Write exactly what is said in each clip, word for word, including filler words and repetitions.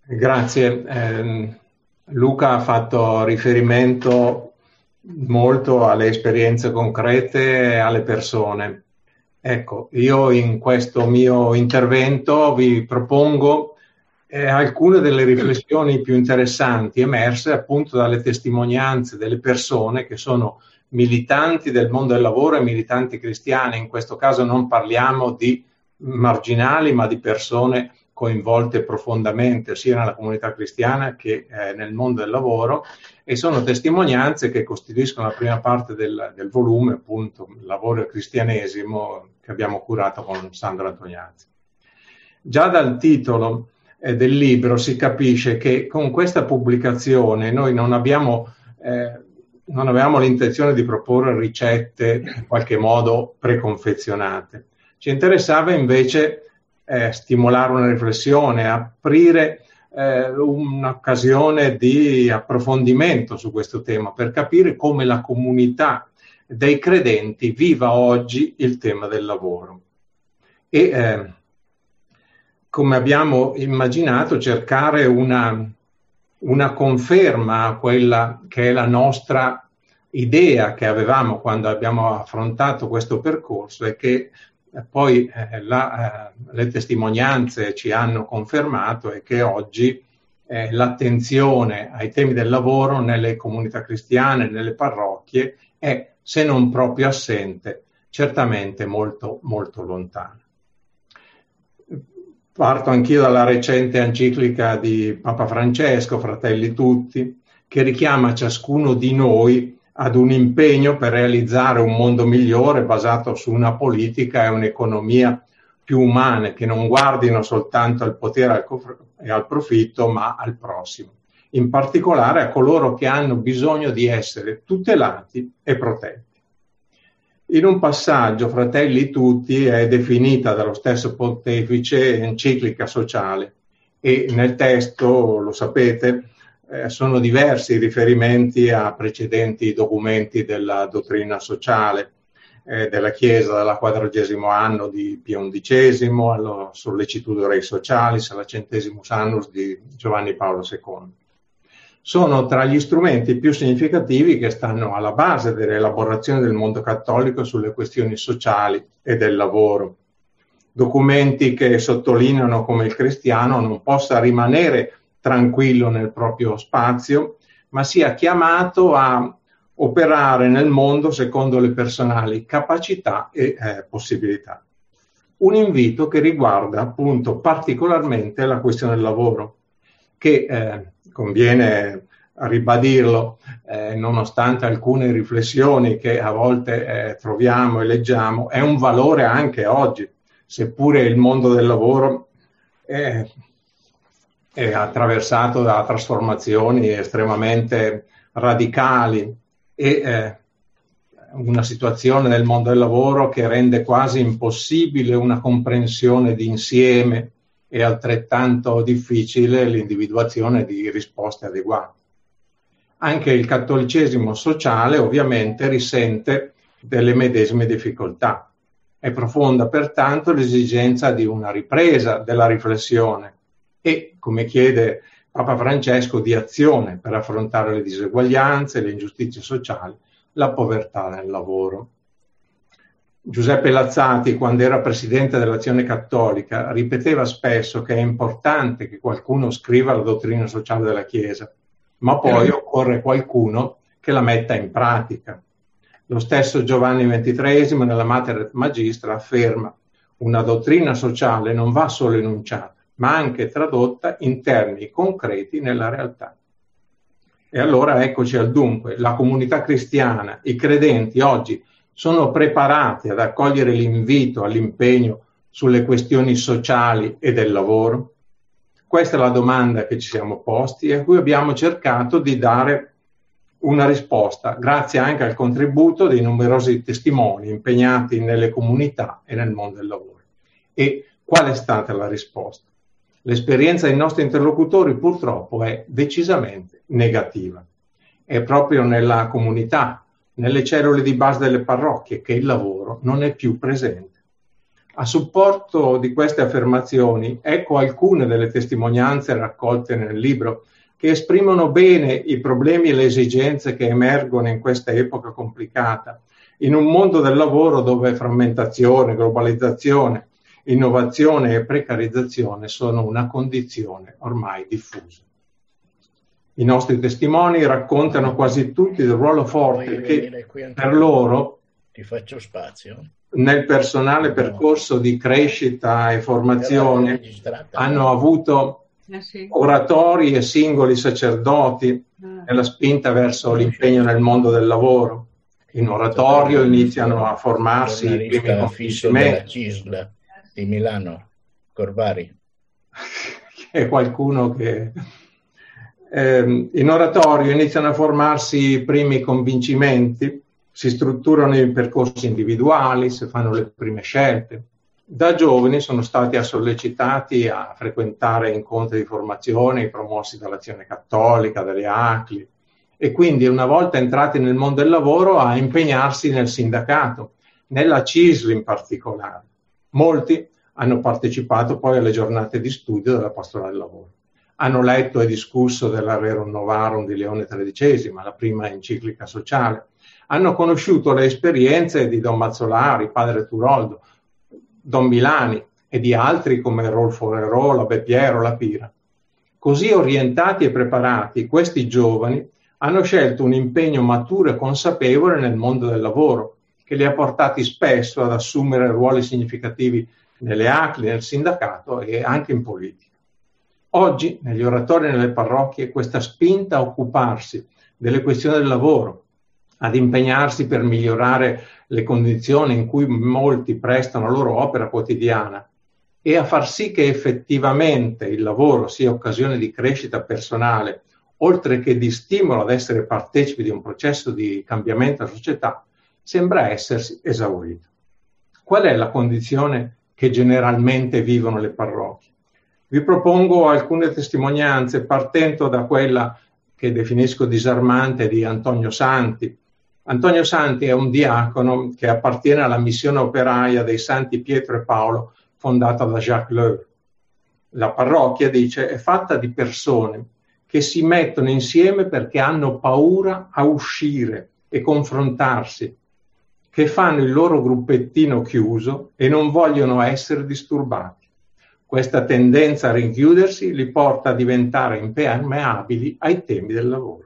Grazie. Eh, Luca ha fatto riferimento molto alle esperienze concrete e alle persone. Ecco, io in questo mio intervento vi propongo eh, alcune delle riflessioni più interessanti emerse appunto dalle testimonianze delle persone che sono militanti del mondo del lavoro e militanti cristiane. In questo caso non parliamo di marginali, ma di persone coinvolte profondamente sia nella comunità cristiana che eh, nel mondo del lavoro, e sono testimonianze che costituiscono la prima parte del, del volume, appunto, Lavoro e Cristianesimo, che abbiamo curato con Sandro Antoniazzi. Già dal titolo eh, del libro si capisce che con questa pubblicazione noi non abbiamo, eh, non avevamo l'intenzione di proporre ricette in qualche modo preconfezionate. Ci interessava invece Eh, stimolare una riflessione, aprire eh, un'occasione di approfondimento su questo tema per capire come la comunità dei credenti viva oggi il tema del lavoro e eh, come abbiamo immaginato cercare una, una conferma a quella che è la nostra idea che avevamo quando abbiamo affrontato questo percorso e che poi eh, la, eh, le testimonianze ci hanno confermato è che oggi eh, l'attenzione ai temi del lavoro nelle comunità cristiane, nelle parrocchie, è, se non proprio assente, certamente molto, molto lontana. Parto anch'io dalla recente enciclica di Papa Francesco, Fratelli Tutti, che richiama ciascuno di noi ad un impegno per realizzare un mondo migliore basato su una politica e un'economia più umane, che non guardino soltanto al potere e al profitto, ma al prossimo, in particolare a coloro che hanno bisogno di essere tutelati e protetti. In un passaggio, Fratelli Tutti è definita dallo stesso pontefice enciclica sociale e nel testo, lo sapete, Eh, sono diversi i riferimenti a precedenti documenti della dottrina sociale eh, della Chiesa, dal quadragesimo anno di Pio undicesimo, alla Sollecitudo Rei Socialis, alla Centesimus Annus di Giovanni Paolo secondo. Sono tra gli strumenti più significativi che stanno alla base dell'elaborazione del mondo cattolico sulle questioni sociali e del lavoro. Documenti che sottolineano come il cristiano non possa rimanere tranquillo nel proprio spazio, ma sia chiamato a operare nel mondo secondo le personali capacità e eh, possibilità. Un invito che riguarda appunto particolarmente la questione del lavoro, che eh, conviene ribadirlo, eh, nonostante alcune riflessioni che a volte eh, troviamo e leggiamo, è un valore anche oggi, seppure il mondo del lavoro è è attraversato da trasformazioni estremamente radicali e eh, una situazione nel mondo del lavoro che rende quasi impossibile una comprensione di insieme e altrettanto difficile l'individuazione di risposte adeguate. Anche il cattolicesimo sociale ovviamente risente delle medesime difficoltà. È profonda pertanto l'esigenza di una ripresa della riflessione e, come chiede Papa Francesco, di azione per affrontare le diseguaglianze, le ingiustizie sociali, la povertà nel lavoro. Giuseppe Lazzati, quando era presidente dell'Azione Cattolica, ripeteva spesso che è importante che qualcuno scriva la dottrina sociale della Chiesa, ma poi occorre qualcuno che la metta in pratica. Lo stesso Giovanni ventitreesimo nella Mater et Magistra afferma: una dottrina sociale non va solo enunciata, ma anche tradotta in termini concreti nella realtà. E allora eccoci al dunque: la comunità cristiana, i credenti oggi sono preparati ad accogliere l'invito all'impegno sulle questioni sociali e del lavoro? Questa è la domanda che ci siamo posti e a cui abbiamo cercato di dare una risposta, grazie anche al contributo dei numerosi testimoni impegnati nelle comunità e nel mondo del lavoro. E qual è stata la risposta? L'esperienza dei nostri interlocutori purtroppo è decisamente negativa. È proprio nella comunità, nelle cellule di base delle parrocchie, che il lavoro non è più presente. A supporto di queste affermazioni, ecco alcune delle testimonianze raccolte nel libro che esprimono bene i problemi e le esigenze che emergono in questa epoca complicata, in un mondo del lavoro dove frammentazione, globalizzazione, innovazione e precarizzazione sono una condizione ormai diffusa. I nostri testimoni raccontano quasi tutti del ruolo forte che per loro, ti faccio spazio, nel personale no. percorso di crescita e formazione hanno avuto eh sì. oratori e singoli sacerdoti ah. nella spinta verso l'impegno nel mondo del lavoro. In oratorio iniziano a formarsi i primi convincimenti. Della C I S L di Milano, Corvari. È qualcuno che... Eh, in oratorio iniziano a formarsi i primi convincimenti, si strutturano i percorsi individuali, si fanno le prime scelte. Da giovani sono stati sollecitati a frequentare incontri di formazione promossi dall'Azione Cattolica, dalle A C L I, e quindi una volta entrati nel mondo del lavoro a impegnarsi nel sindacato, nella C I S L in particolare. Molti hanno partecipato poi alle giornate di studio della pastorale del lavoro. Hanno letto e discusso della Rerum Novarum di Leone tredicesimo, la prima enciclica sociale. Hanno conosciuto le esperienze di Don Mazzolari, Padre Turoldo, Don Milani e di altri come Rolfo Rerò, la Bepiero, la Pira. Così orientati e preparati, questi giovani hanno scelto un impegno maturo e consapevole nel mondo del lavoro, che li ha portati spesso ad assumere ruoli significativi nelle A C L I, nel sindacato e anche in politica. Oggi, negli oratori e nelle parrocchie, questa spinta a occuparsi delle questioni del lavoro, ad impegnarsi per migliorare le condizioni in cui molti prestano la loro opera quotidiana e a far sì che effettivamente il lavoro sia occasione di crescita personale, oltre che di stimolo ad essere partecipi di un processo di cambiamento della società, sembra essersi esaurito. Qual è la condizione che generalmente vivono le parrocchie? Vi propongo alcune testimonianze partendo da quella che definisco disarmante di Antonio Santi. Antonio Santi è un diacono che appartiene alla missione operaia dei Santi Pietro e Paolo fondata da Jacques Leu. La parrocchia, dice, è fatta di persone che si mettono insieme perché hanno paura a uscire e confrontarsi, che fanno il loro gruppettino chiuso e non vogliono essere disturbati. Questa tendenza a rinchiudersi li porta a diventare impermeabili ai temi del lavoro.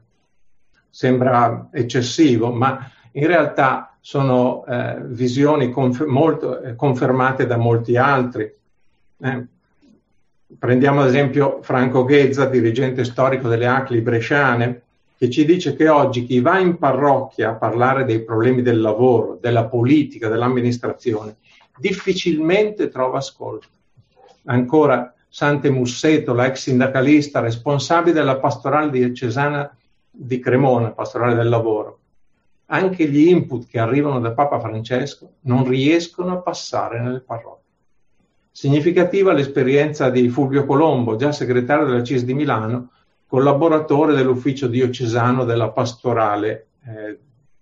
Sembra eccessivo, ma in realtà sono eh, visioni conf- molto, eh, confermate da molti altri. Eh, prendiamo ad esempio Franco Ghezza, dirigente storico delle A C L I bresciane, che ci dice che oggi chi va in parrocchia a parlare dei problemi del lavoro, della politica, dell'amministrazione, difficilmente trova ascolto. Ancora Sante Musseto, la ex sindacalista responsabile della pastorale diocesana di Cremona, pastorale del lavoro. Anche gli input che arrivano da Papa Francesco non riescono a passare nelle parrocchie. Significativa l'esperienza di Fulvio Colombo, già segretario della C I S di Milano, collaboratore dell'ufficio diocesano della pastorale eh,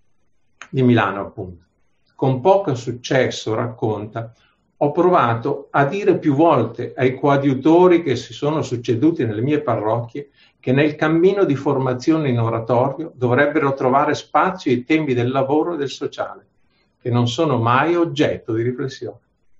di Milano, appunto. Con poco successo, racconta, ho provato a dire più volte ai coadiutori che si sono succeduti nelle mie parrocchie che nel cammino di formazione in oratorio dovrebbero trovare spazio i temi del lavoro e del sociale, che non sono mai oggetto di riflessione.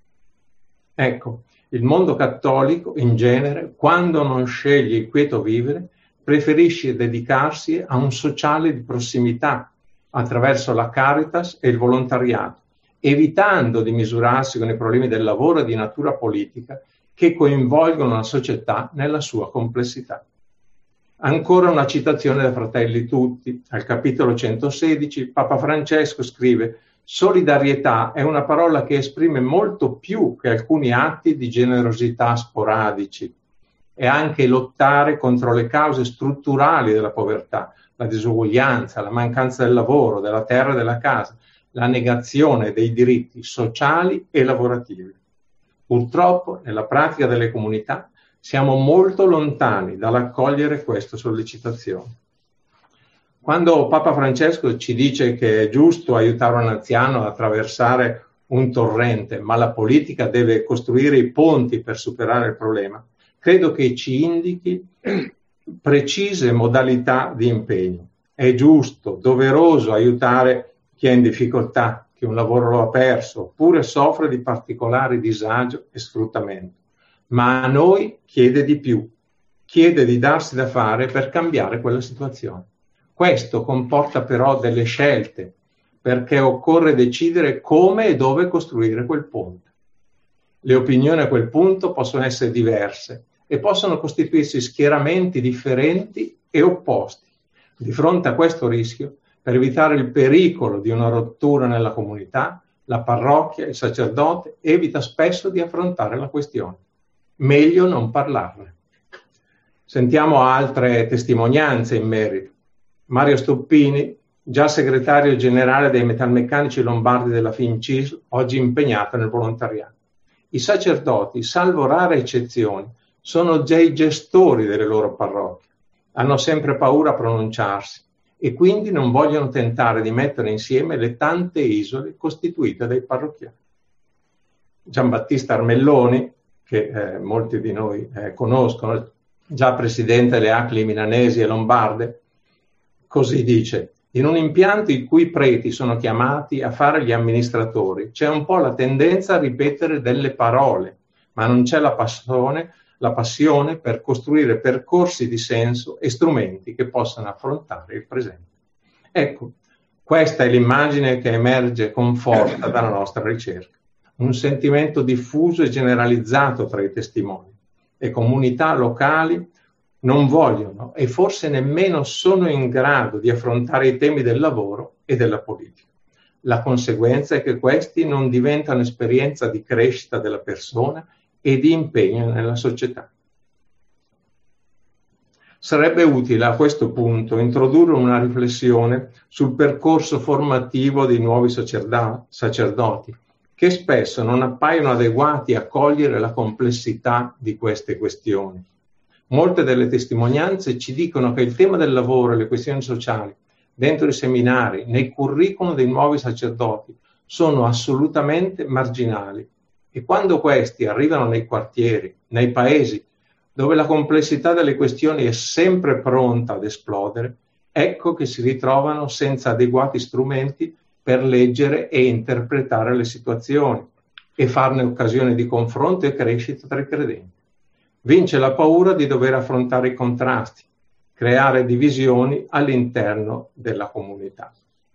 Ecco, il mondo cattolico, in genere, quando non sceglie il quieto vivere, preferisce dedicarsi a un sociale di prossimità, attraverso la Caritas e il volontariato, evitando di misurarsi con i problemi del lavoro e di natura politica che coinvolgono la società nella sua complessità. Ancora una citazione da Fratelli Tutti. Al capitolo centosedici Papa Francesco scrive: solidarietà è una parola che esprime molto più che alcuni atti di generosità sporadici. È anche lottare contro le cause strutturali della povertà, la disuguaglianza, la mancanza del lavoro, della terra e della casa, la negazione dei diritti sociali e lavorativi. Purtroppo, nella pratica delle comunità, siamo molto lontani dall'accogliere queste sollecitazioni. Quando Papa Francesco ci dice che è giusto aiutare un anziano ad attraversare un torrente, ma la politica deve costruire i ponti per superare il problema, credo che ci indichi precise modalità di impegno. È giusto, doveroso aiutare chi è in difficoltà, chi un lavoro lo ha perso, oppure soffre di particolari disagio e sfruttamento. Ma a noi chiede di più, chiede di darsi da fare per cambiare quella situazione. Questo comporta però delle scelte, perché occorre decidere come e dove costruire quel ponte. Le opinioni a quel punto possono essere diverse e possono costituirsi schieramenti differenti e opposti. Di fronte a questo rischio, per evitare il pericolo di una rottura nella comunità, la parrocchia, il sacerdote evita spesso di affrontare la questione. Meglio non parlarne. Sentiamo altre testimonianze in merito. Mario Stoppini, già segretario generale dei metalmeccanici lombardi della FIMCISL, oggi impegnato nel volontariato. I sacerdoti, salvo rare eccezioni, sono già i gestori delle loro parrocchie. Hanno sempre paura a pronunciarsi e quindi non vogliono tentare di mettere insieme le tante isole costituite dai parrocchiani. Giambattista Armelloni, che eh, molti di noi eh, conoscono, già presidente delle A C L I milanesi e lombarde, così dice: in un impianto in cui i preti sono chiamati a fare gli amministratori, c'è un po' la tendenza a ripetere delle parole, ma non c'è la passione, la passione per costruire percorsi di senso e strumenti che possano affrontare il presente. Ecco, questa è l'immagine che emerge con forza dalla nostra ricerca. Un sentimento diffuso e generalizzato tra i testimoni. Le comunità locali non vogliono e forse nemmeno sono in grado di affrontare i temi del lavoro e della politica. La conseguenza è che questi non diventano esperienza di crescita della persona e di impegno nella società. Sarebbe utile a questo punto introdurre una riflessione sul percorso formativo dei nuovi sacerdoti, che spesso non appaiono adeguati a cogliere la complessità di queste questioni. Molte delle testimonianze ci dicono che il tema del lavoro e le questioni sociali dentro i seminari, nei curriculum dei nuovi sacerdoti, sono assolutamente marginali. E quando questi arrivano nei quartieri, nei paesi, dove la complessità delle questioni è sempre pronta ad esplodere, ecco che si ritrovano senza adeguati strumenti per leggere e interpretare le situazioni e farne occasione di confronto e crescita tra i credenti. Vince la paura di dover affrontare i contrasti, creare divisioni all'interno della comunità.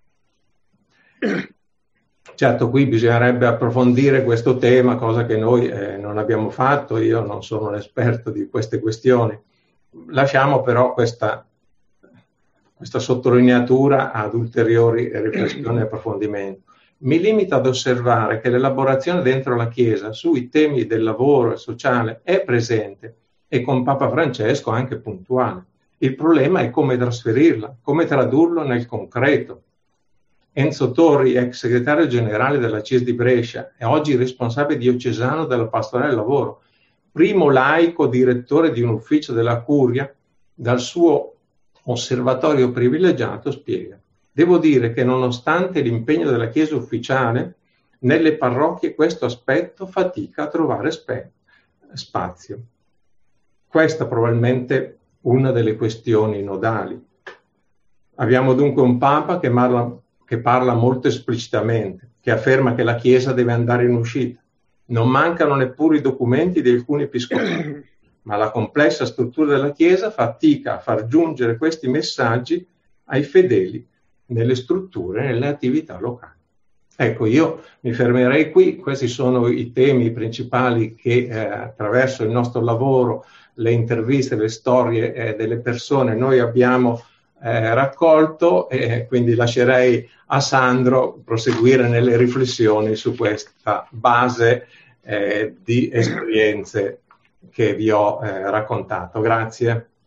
Certo, qui bisognerebbe approfondire questo tema, cosa che noi eh, non abbiamo fatto, io non sono un esperto di queste questioni. Lasciamo però questa, questa sottolineatura ad ulteriori riflessioni e approfondimenti. Mi limito ad osservare che l'elaborazione dentro la Chiesa sui temi del lavoro e sociale è presente e con Papa Francesco anche puntuale. Il problema è come trasferirla, come tradurlo nel concreto. Enzo Torri, ex segretario generale della C I S di Brescia e oggi responsabile diocesano della pastorale del lavoro, primo laico direttore di un ufficio della Curia, dal suo osservatorio privilegiato spiega: devo dire che nonostante l'impegno della Chiesa ufficiale, nelle parrocchie questo aspetto fatica a trovare spe- spazio. Questa probabilmente una delle questioni nodali. Abbiamo dunque un Papa che parla che parla molto esplicitamente, che afferma che la Chiesa deve andare in uscita. Non mancano neppure i documenti di alcuni episcopati, ma la complessa struttura della Chiesa fatica a far giungere questi messaggi ai fedeli nelle strutture e nelle attività locali. Ecco, io mi fermerei qui. Questi sono i temi principali che eh, attraverso il nostro lavoro, le interviste, le storie eh, delle persone noi abbiamo Eh, raccolto, e quindi lascerei a Sandro proseguire nelle riflessioni su questa base eh, di esperienze che vi ho eh, raccontato. Grazie.